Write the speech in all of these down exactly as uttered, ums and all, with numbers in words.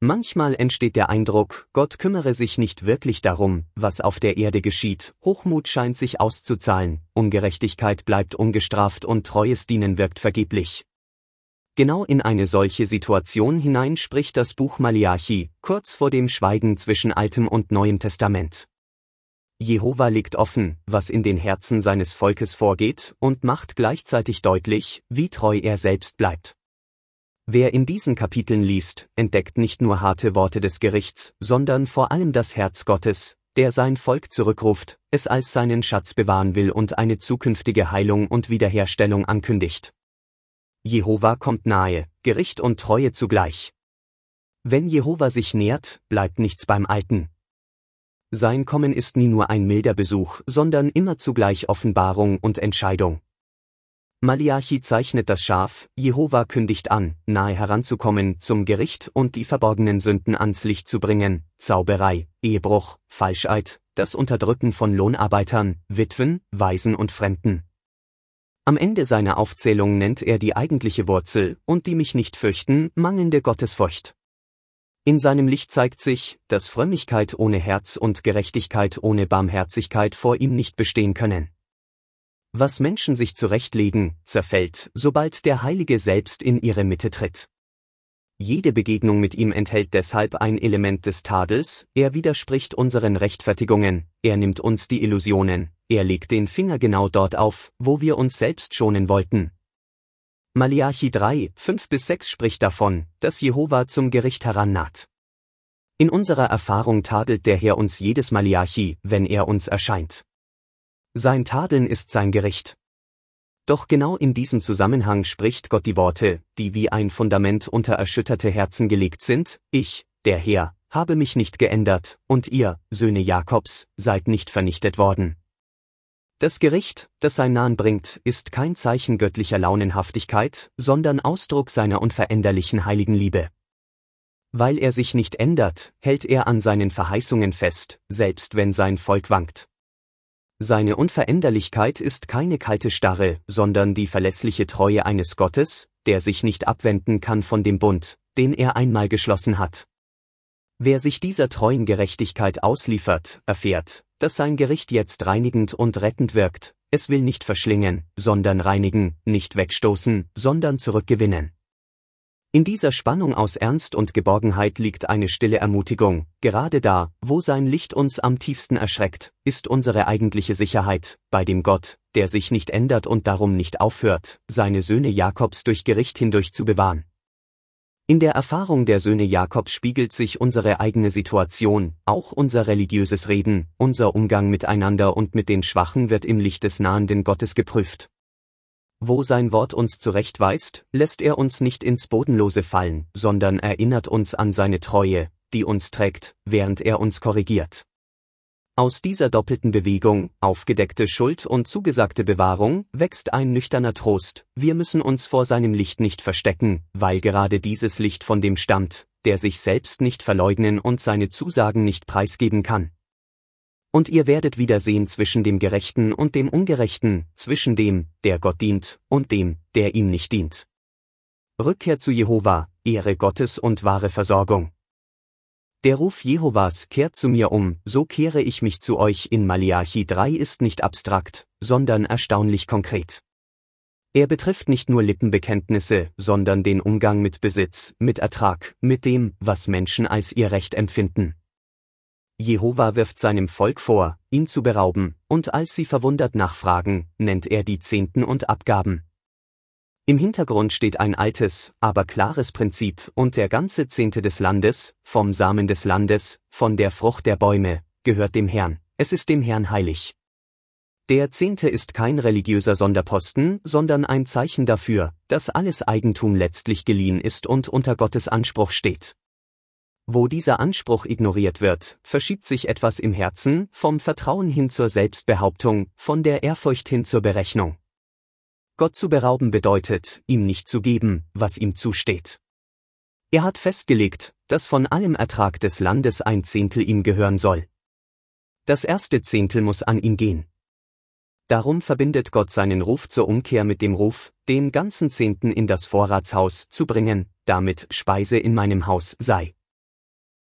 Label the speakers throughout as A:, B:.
A: Manchmal entsteht der Eindruck, Gott kümmere sich nicht wirklich darum, was auf der Erde geschieht, Hochmut scheint sich auszuzahlen, Ungerechtigkeit bleibt ungestraft und treues Dienen wirkt vergeblich. Genau in eine solche Situation hinein spricht das Buch Maleachi, kurz vor dem Schweigen zwischen Altem und Neuem Testament. Jehova legt offen, was in den Herzen seines Volkes vorgeht, und macht gleichzeitig deutlich, wie treu er selbst bleibt. Wer in diesen Kapiteln liest, entdeckt nicht nur harte Worte des Gerichts, sondern vor allem das Herz Gottes, der sein Volk zurückruft, es als seinen Schatz bewahren will und eine zukünftige Heilung und Wiederherstellung ankündigt. Jehova kommt nahe, Gericht und Treue zugleich. Wenn Jehova sich nähert, bleibt nichts beim Alten. Sein Kommen ist nie nur ein milder Besuch, sondern immer zugleich Offenbarung und Entscheidung. Maleachi zeichnet das Schaf, Jehova kündigt an, nahe heranzukommen zum Gericht und die verborgenen Sünden ans Licht zu bringen, Zauberei, Ehebruch, Falscheid, das Unterdrücken von Lohnarbeitern, Witwen, Waisen und Fremden. Am Ende seiner Aufzählung nennt er die eigentliche Wurzel, und die mich nicht fürchten, mangelnde Gottesfurcht. In seinem Licht zeigt sich, dass Frömmigkeit ohne Herz und Gerechtigkeit ohne Barmherzigkeit vor ihm nicht bestehen können. Was Menschen sich zurechtlegen, zerfällt, sobald der Heilige selbst in ihre Mitte tritt. Jede Begegnung mit ihm enthält deshalb ein Element des Tadels, er widerspricht unseren Rechtfertigungen, er nimmt uns die Illusionen, er legt den Finger genau dort auf, wo wir uns selbst schonen wollten. Maleachi drei, fünf bis sechs spricht davon, dass Jehova zum Gericht herannaht. In unserer Erfahrung tadelt der Herr uns jedes Maleachi, wenn er uns erscheint. Sein Tadeln ist sein Gericht. Doch genau in diesem Zusammenhang spricht Gott die Worte, die wie ein Fundament unter erschütterte Herzen gelegt sind: Ich, der Herr, habe mich nicht geändert, und ihr, Söhne Jakobs, seid nicht vernichtet worden. Das Gericht, das sein Nahen bringt, ist kein Zeichen göttlicher Launenhaftigkeit, sondern Ausdruck seiner unveränderlichen heiligen Liebe. Weil er sich nicht ändert, hält er an seinen Verheißungen fest, selbst wenn sein Volk wankt. Seine Unveränderlichkeit ist keine kalte Starre, sondern die verlässliche Treue eines Gottes, der sich nicht abwenden kann von dem Bund, den er einmal geschlossen hat. Wer sich dieser treuen Gerechtigkeit ausliefert, erfährt, dass sein Gericht jetzt reinigend und rettend wirkt. Es will nicht verschlingen, sondern reinigen, nicht wegstoßen, sondern zurückgewinnen. In dieser Spannung aus Ernst und Geborgenheit liegt eine stille Ermutigung: Gerade da, wo sein Licht uns am tiefsten erschreckt, ist unsere eigentliche Sicherheit, bei dem Gott, der sich nicht ändert und darum nicht aufhört, seine Söhne Jakobs durch Gericht hindurch zu bewahren. In der Erfahrung der Söhne Jakobs spiegelt sich unsere eigene Situation, auch unser religiöses Reden, unser Umgang miteinander und mit den Schwachen wird im Licht des nahenden Gottes geprüft. Wo sein Wort uns zurechtweist, lässt er uns nicht ins Bodenlose fallen, sondern erinnert uns an seine Treue, die uns trägt, während er uns korrigiert. Aus dieser doppelten Bewegung, aufgedeckte Schuld und zugesagte Bewahrung, wächst ein nüchterner Trost: Wir müssen uns vor seinem Licht nicht verstecken, weil gerade dieses Licht von dem stammt, der sich selbst nicht verleugnen und seine Zusagen nicht preisgeben kann. Und ihr werdet wieder sehen zwischen dem Gerechten und dem Ungerechten, zwischen dem, der Gott dient, und dem, der ihm nicht dient. Rückkehr zu Jehova, Ehre Gottes und wahre Versorgung. Der Ruf Jehovas: Kehrt zu mir um, so kehre ich mich zu euch in Maleachi drei ist nicht abstrakt, sondern erstaunlich konkret. Er betrifft nicht nur Lippenbekenntnisse, sondern den Umgang mit Besitz, mit Ertrag, mit dem, was Menschen als ihr Recht empfinden. Jehova wirft seinem Volk vor, ihn zu berauben, und als sie verwundert nachfragen, nennt er die Zehnten und Abgaben. Im Hintergrund steht ein altes, aber klares Prinzip: Und der ganze Zehnte des Landes, vom Samen des Landes, von der Frucht der Bäume, gehört dem Herrn, es ist dem Herrn heilig. Der Zehnte ist kein religiöser Sonderposten, sondern ein Zeichen dafür, dass alles Eigentum letztlich geliehen ist und unter Gottes Anspruch steht. Wo dieser Anspruch ignoriert wird, verschiebt sich etwas im Herzen, vom Vertrauen hin zur Selbstbehauptung, von der Ehrfurcht hin zur Berechnung. Gott zu berauben bedeutet, ihm nicht zu geben, was ihm zusteht. Er hat festgelegt, dass von allem Ertrag des Landes ein Zehntel ihm gehören soll. Das erste Zehntel muss an ihn gehen. Darum verbindet Gott seinen Ruf zur Umkehr mit dem Ruf, den ganzen Zehnten in das Vorratshaus zu bringen, damit Speise in meinem Haus sei.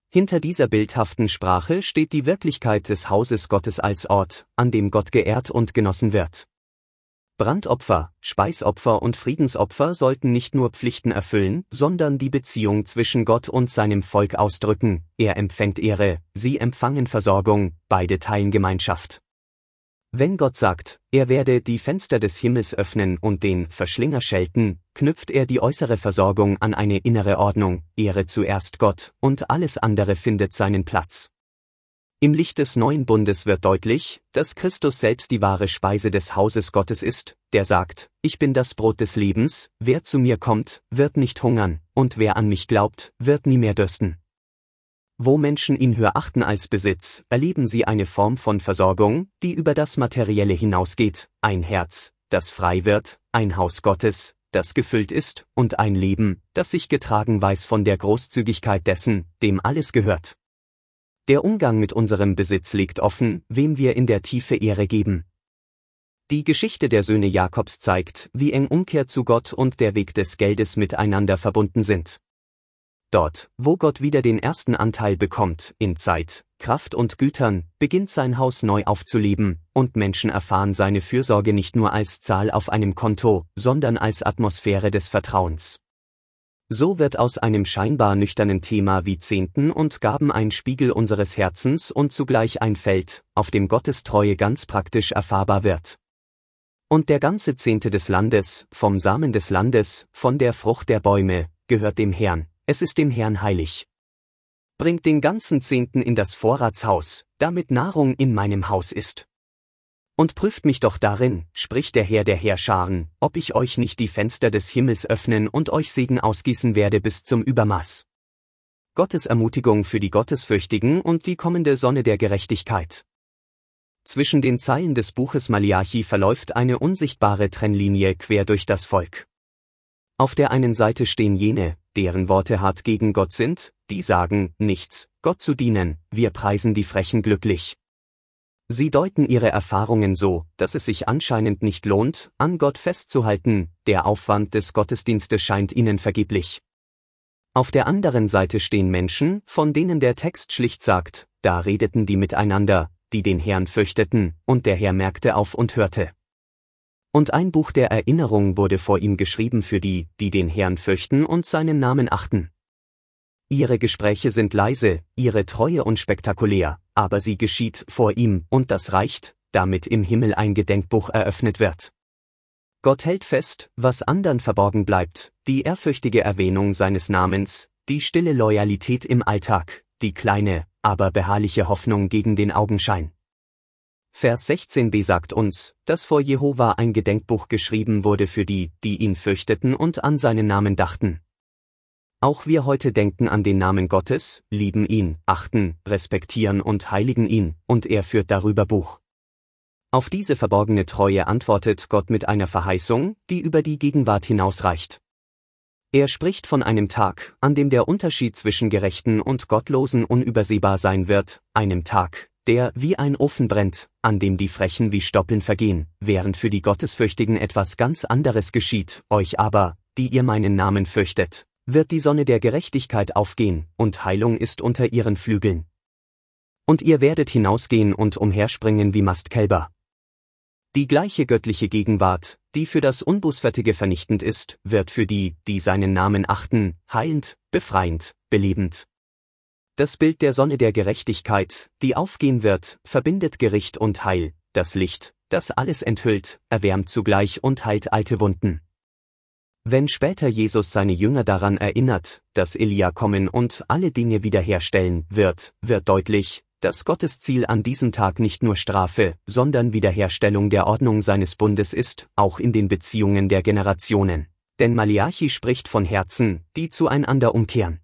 A: Hinter dieser bildhaften Sprache steht die Wirklichkeit des Hauses Gottes als Ort, an dem Gott geehrt und genossen wird. Brandopfer, Speisopfer und Friedensopfer sollten nicht nur Pflichten erfüllen, sondern die Beziehung zwischen Gott und seinem Volk ausdrücken. Er empfängt Ehre, sie empfangen Versorgung, beide teilen Gemeinschaft. Wenn Gott sagt, er werde die Fenster des Himmels öffnen und den Verschlinger schelten, knüpft er die äußere Versorgung an eine innere Ordnung, Ehre zuerst Gott, und alles andere findet seinen Platz. Im Licht des neuen Bundes wird deutlich, dass Christus selbst die wahre Speise des Hauses Gottes ist, der sagt, ich bin das Brot des Lebens, wer zu mir kommt, wird nicht hungern, und wer an mich glaubt, wird nie mehr dürsten. Wo Menschen ihn höher achten als Besitz, erleben sie eine Form von Versorgung, die über das Materielle hinausgeht, ein Herz, das frei wird, ein Haus Gottes, das gefüllt ist, und ein Leben, das sich getragen weiß von der Großzügigkeit dessen, dem alles gehört. Der Umgang mit unserem Besitz legt offen, wem wir in der Tiefe Ehre geben. Die Geschichte der Söhne Jakobs zeigt, wie eng Umkehr zu Gott und der Weg des Geldes miteinander verbunden sind. Dort, wo Gott wieder den ersten Anteil bekommt, in Zeit, Kraft und Gütern, beginnt sein Haus neu aufzuleben, und Menschen erfahren seine Fürsorge nicht nur als Zahl auf einem Konto, sondern als Atmosphäre des Vertrauens. So wird aus einem scheinbar nüchternen Thema wie Zehnten und Gaben ein Spiegel unseres Herzens und zugleich ein Feld, auf dem Gottes Treue ganz praktisch erfahrbar wird. Und der ganze Zehnte des Landes, vom Samen des Landes, von der Frucht der Bäume, gehört dem Herrn. Es ist dem Herrn heilig. Bringt den ganzen Zehnten in das Vorratshaus, damit Nahrung in meinem Haus ist. Und prüft mich doch darin, spricht der Herr der Heerscharen, ob ich euch nicht die Fenster des Himmels öffnen und euch Segen ausgießen werde bis zum Übermaß. Gottes Ermutigung für die Gottesfürchtigen und die kommende Sonne der Gerechtigkeit. Zwischen den Zeilen des Buches Maleachi verläuft eine unsichtbare Trennlinie quer durch das Volk. Auf der einen Seite stehen jene, deren Worte hart gegen Gott sind, die sagen, nichts, Gott zu dienen, wir preisen die Frechen glücklich. Sie deuten ihre Erfahrungen so, dass es sich anscheinend nicht lohnt, an Gott festzuhalten, der Aufwand des Gottesdienstes scheint ihnen vergeblich. Auf der anderen Seite stehen Menschen, von denen der Text schlicht sagt, da redeten die miteinander, die den Herrn fürchteten, und der Herr merkte auf und hörte. Und ein Buch der Erinnerung wurde vor ihm geschrieben für die, die den Herrn fürchten und seinen Namen achten. Ihre Gespräche sind leise, ihre Treue unspektakulär, aber sie geschieht vor ihm, und das reicht, damit im Himmel ein Gedenkbuch eröffnet wird. Gott hält fest, was andern verborgen bleibt, die ehrfürchtige Erwähnung seines Namens, die stille Loyalität im Alltag, die kleine, aber beharrliche Hoffnung gegen den Augenschein. Vers sechzehn b sagt uns, dass vor Jehova ein Gedenkbuch geschrieben wurde für die, die ihn fürchteten und an seinen Namen dachten. Auch wir heute denken an den Namen Gottes, lieben ihn, achten, respektieren und heiligen ihn, und er führt darüber Buch. Auf diese verborgene Treue antwortet Gott mit einer Verheißung, die über die Gegenwart hinausreicht. Er spricht von einem Tag, an dem der Unterschied zwischen Gerechten und Gottlosen unübersehbar sein wird, einem Tag, der wie ein Ofen brennt, an dem die Frechen wie Stoppeln vergehen, während für die Gottesfürchtigen etwas ganz anderes geschieht, euch aber, die ihr meinen Namen fürchtet, wird die Sonne der Gerechtigkeit aufgehen, und Heilung ist unter ihren Flügeln. Und ihr werdet hinausgehen und umherspringen wie Mastkälber. Die gleiche göttliche Gegenwart, die für das Unbußfertige vernichtend ist, wird für die, die seinen Namen achten, heilend, befreiend, belebend. Das Bild der Sonne der Gerechtigkeit, die aufgehen wird, verbindet Gericht und Heil, das Licht, das alles enthüllt, erwärmt zugleich und heilt alte Wunden. Wenn später Jesus seine Jünger daran erinnert, dass Elia kommen und alle Dinge wiederherstellen wird, wird deutlich, dass Gottes Ziel an diesem Tag nicht nur Strafe, sondern Wiederherstellung der Ordnung seines Bundes ist, auch in den Beziehungen der Generationen. Denn Maleachi spricht von Herzen, die zueinander umkehren.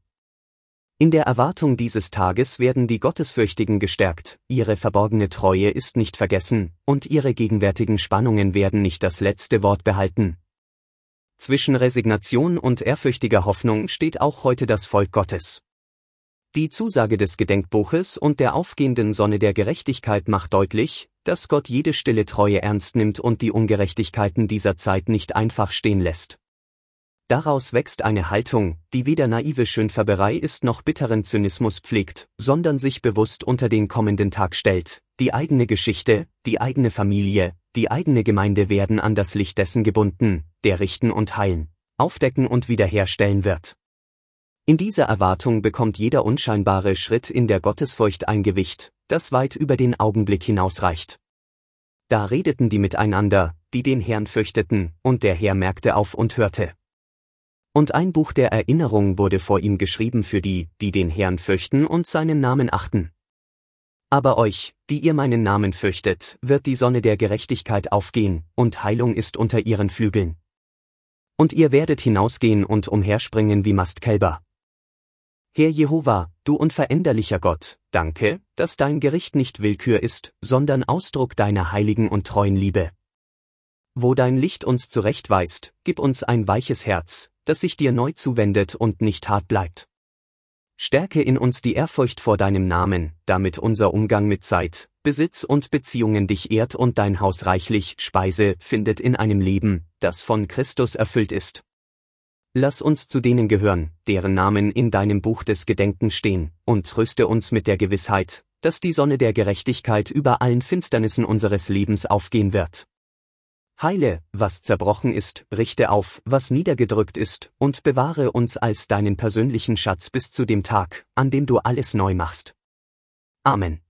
A: In der Erwartung dieses Tages werden die Gottesfürchtigen gestärkt, ihre verborgene Treue ist nicht vergessen, und ihre gegenwärtigen Spannungen werden nicht das letzte Wort behalten. Zwischen Resignation und ehrfürchtiger Hoffnung steht auch heute das Volk Gottes. Die Zusage des Gedenkbuches und der aufgehenden Sonne der Gerechtigkeit macht deutlich, dass Gott jede stille Treue ernst nimmt und die Ungerechtigkeiten dieser Zeit nicht einfach stehen lässt. Daraus wächst eine Haltung, die weder naive Schönfärberei ist noch bitteren Zynismus pflegt, sondern sich bewusst unter den kommenden Tag stellt. Die eigene Geschichte, die eigene Familie, die eigene Gemeinde werden an das Licht dessen gebunden, der richten und heilen, aufdecken und wiederherstellen wird. In dieser Erwartung bekommt jeder unscheinbare Schritt in der Gottesfurcht ein Gewicht, das weit über den Augenblick hinausreicht. Da redeten die miteinander, die den Herrn fürchteten, und der Herr merkte auf und hörte. Und ein Buch der Erinnerung wurde vor ihm geschrieben für die, die den Herrn fürchten und seinen Namen achten. Aber euch, die ihr meinen Namen fürchtet, wird die Sonne der Gerechtigkeit aufgehen, und Heilung ist unter ihren Flügeln. Und ihr werdet hinausgehen und umherspringen wie Mastkälber. Herr Jehova, du unveränderlicher Gott, danke, dass dein Gericht nicht Willkür ist, sondern Ausdruck deiner heiligen und treuen Liebe. Wo dein Licht uns zurechtweist, gib uns ein weiches Herz, das sich dir neu zuwendet und nicht hart bleibt. Stärke in uns die Ehrfurcht vor deinem Namen, damit unser Umgang mit Zeit, Besitz und Beziehungen dich ehrt und dein Haus reichlich Speise findet in einem Leben, das von Christus erfüllt ist. Lass uns zu denen gehören, deren Namen in deinem Buch des Gedenkens stehen, und tröste uns mit der Gewissheit, dass die Sonne der Gerechtigkeit über allen Finsternissen unseres Lebens aufgehen wird. Heile, was zerbrochen ist, richte auf, was niedergedrückt ist, und bewahre uns als deinen persönlichen Schatz bis zu dem Tag, an dem du alles neu machst. Amen.